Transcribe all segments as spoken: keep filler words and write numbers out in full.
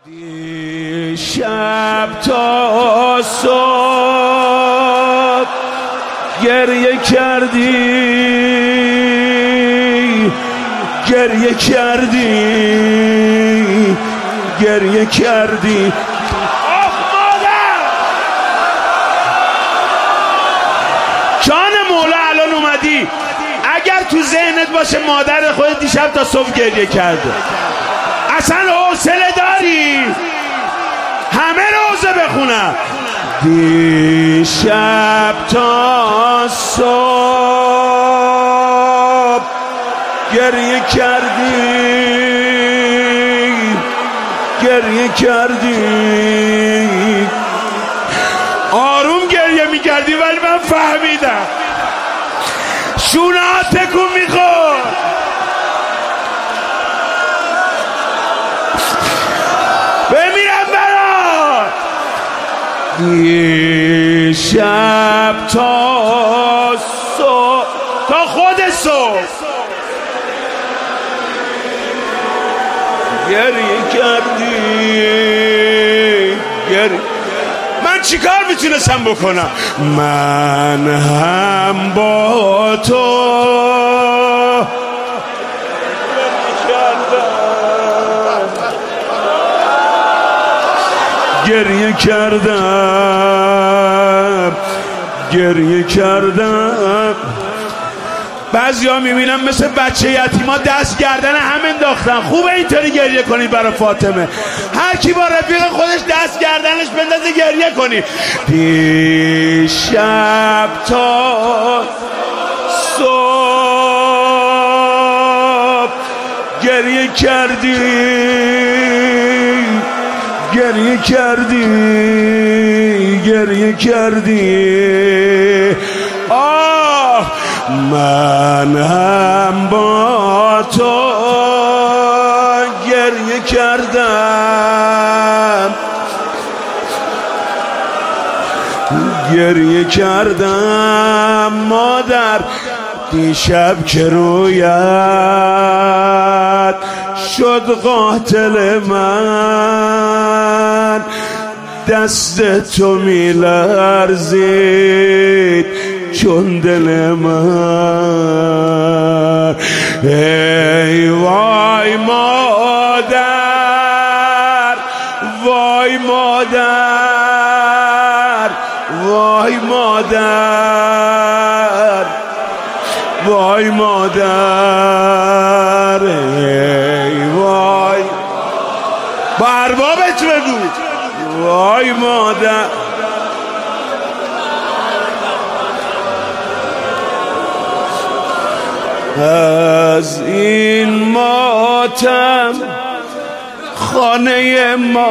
شب تا صبح گریه کردی گریه کردی گریه کردی آخ مادر جان مولا الان اومدی اگر تو ذهنت باشه مادر خودت دیشب تا صبح گریه کرده اصلا حوصله داری همه روزه بخونم دیشب تا صبح گریه کردی گریه کردی آروم گریه میکردی ولی من فهمیدم شونه ها تکون میخورد بمیرم برات دیشب تا صبح تا خود صبح گریه کردی گریه من چیکار میتونستم بکنم من هم با تو گریه کردم گریه کردم بعضی ها میبینم مثل بچه یتیما دست گردن هم انداختن خوبه اینطوری گریه کنی برای فاطمه هر کی با رفیق خودش دست گردنش بندازه گریه کنی دیشب تا صبح گریه کردی گریه کردی گریه کردی آه من هم با تو گریه کردم گریه کردم مادر دیشب که رویت شد قاتل من دست تو میلرزید چون دل من ای وای مادر وای مادر وای مادر وای مادر ای وای با اربابت بگو وای مادر از این ماتم خانه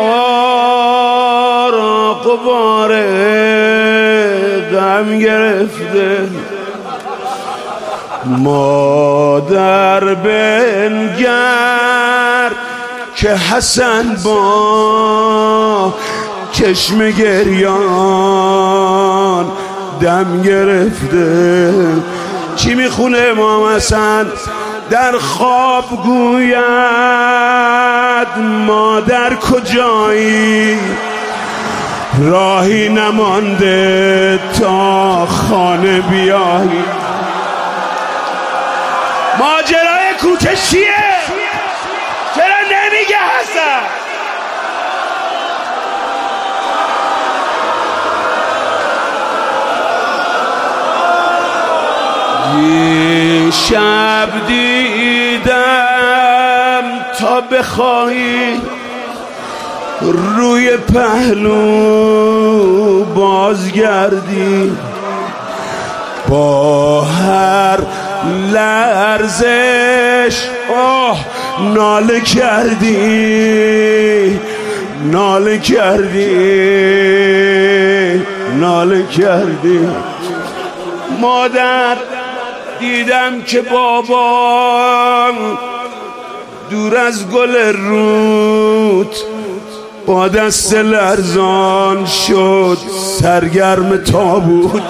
ما را غبار غم گرفته مادر بنگر که حسن با چشم گریان دم گرفته چی میخونه امام حسن در خواب گوید مادر کجایی راهی نمانده تا خانه بیایی ماجرای کوچه چیه؟ چرا نمیگه حسن؟ دیشب دیدم تا بخواهی روی پهلو بازگردی با هر لرزش آه ناله کردی ناله کردی ناله کردی مادر دیدم که بابام دور از گل رود با دست لرزان شد سرگرم تابوت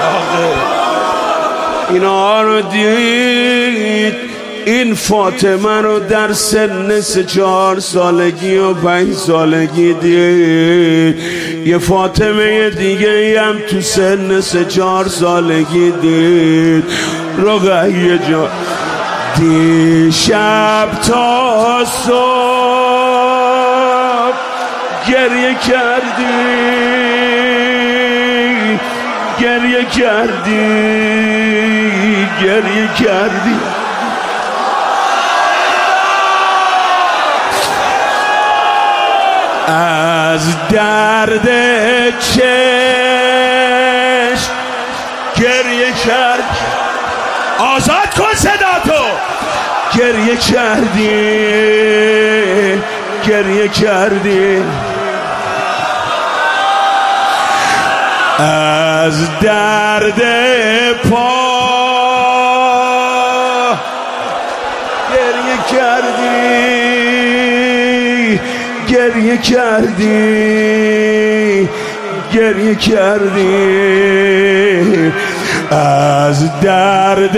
اینا رو دید، این فاطمه رو در سن سه چهار سالگی و پنج سالگی دید. یه فاطمه دیگه هم تو سن سه چهار سالگی دید. رقیه جان دیشب تا صبح گریه کردی، گریه کردی، گریه کردی. از درد چشم گریه کرد. آزاد کن صداتو. گریه کردی، گریه کردی. از درد پا گریه کردی، گریه کردی، گریه کردی. از درد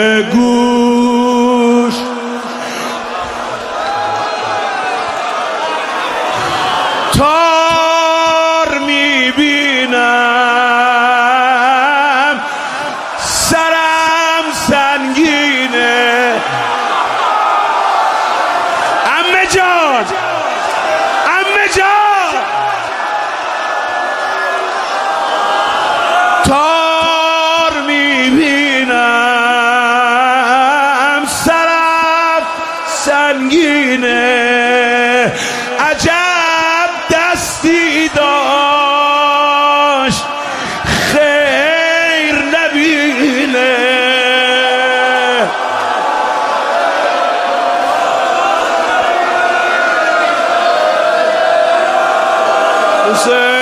گوش تار میبینم، سرم سنگینه. عمه جان، عمه جان، تار میبینم، سرم سنگینه. عجب دستی داشت خیر نبینه. حسین